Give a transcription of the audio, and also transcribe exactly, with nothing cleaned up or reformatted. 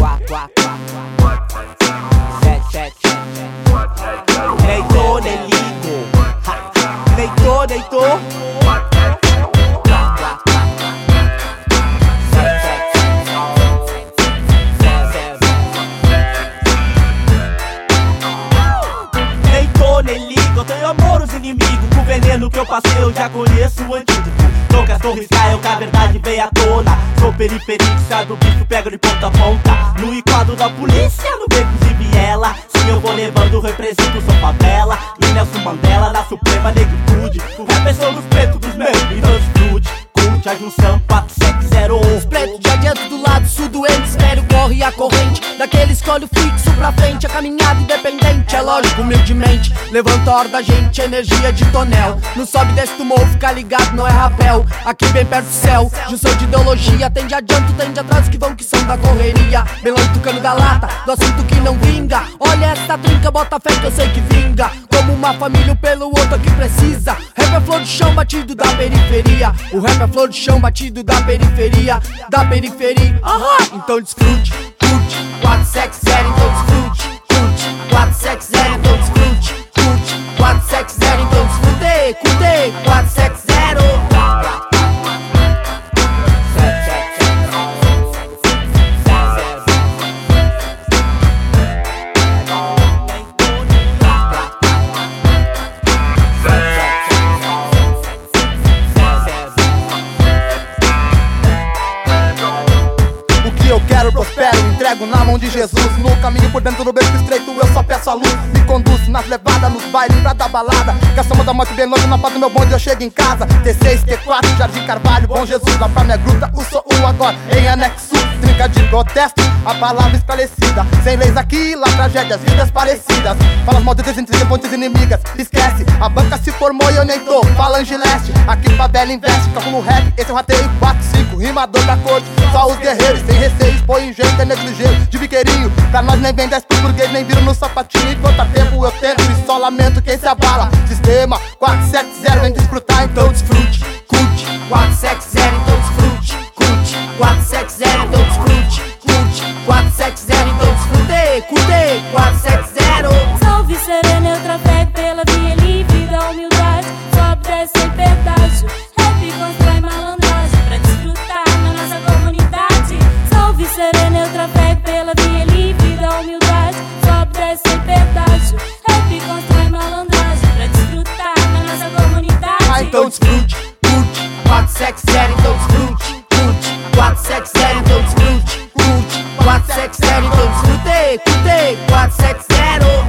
Sete, sete. Nem tô, nem ligo. Nem tô, nem tô. Nem tô, nem ligo. Eu tenho amor aos inimigos. Com o veneno que eu passei eu já conheço o antídoto. Nunca sou Israel que a verdade vem à tona. Sou periferista do bicho, pego de ponta a ponta. No enquadro da polícia, no becos e viela. Sim, eu vou levando, represento, sou favela. E Nelson Mandela na suprema negritude. O rap é só dos pretos, dos meus e dos frude. Curte a junção quatro sete zero um. Os pretos de adiante do lado sul do hemisfério corre a corrente daquele escolhe fixo pra frente. A caminhada independente, é lógico, humildemente levanta a hora da gente, energia de tonel. No sobe desse tu morro, fica ligado, não é rapel. Aqui bem perto do céu, junção de ideologia. Tem de adianto, tem de atrás que vão que são da correria. Bem longe do cano da lata, do assunto que não vinga. Olha essa trinca, bota fé que eu sei que vinga. Como uma família, um pelo outro que precisa. Rap é flor de chão batido da periferia. O rap é flor de chão batido da periferia. Da periferia, aham. Então desfrute, curte, quatro sete zero, então desfrute, curte, quatro sete zero, então desfrute, curte, quatro sete zero, então desfrute, curte, quatro sete zero. Eu quero, prospero, entrego na mão de Jesus. No caminho por dentro do beco estreito eu só peço a luz. Me conduz nas levadas, nos bailes pra dar balada. Que a soma da morte bem longe, na paz do meu bonde eu chego em casa. T seis, T quatro, Jardim Carvalho, Bom Jesus. Lá pra minha gruta, o sou um agora em anexo. Trinca de protesto, a palavra esclarecida. Sem leis aqui, lá tragédias, vidas parecidas. Falas malditas entre pontes inimigas, esquece. A banca se formou e eu nem tô, falange leste. Aqui favela investe, calculo rap, esse é o rateio quatro cinco. Rimador da corte, só os guerreiros sem receio, expõe engenho, é negligeiro, de biqueirinho. Pra nós nem vem dez pro burguês, nem viro no sapatinho. Enquanto há tempo eu tento e só lamento quem se abala. Sistema quatro sete zero, vem desfrutar, então desfrute, curte, quatro sete zero, então desfrute, curte, quatro sete zero, então desfrute, curte, quatro sete zero, então desfrute, curte, quatro sete zero. Salve serena, eu trafego pela via livre da humildade. Sobe, desce sem pedágio, rap constrói malandragem pra desfrutar na nossa comunidade. Salve serena, eu trafego pela via livre da humildade. Sobe, desce sem pedágio, rap constrói malandragem pra desfrutar na nossa comunidade. Ah, então desfrute, curte, quatro sete zero, então desfrute, curte, quatro sete zero, então desfrute, curte, quatro sete zero, então desfrute, curte, quatro sete zero.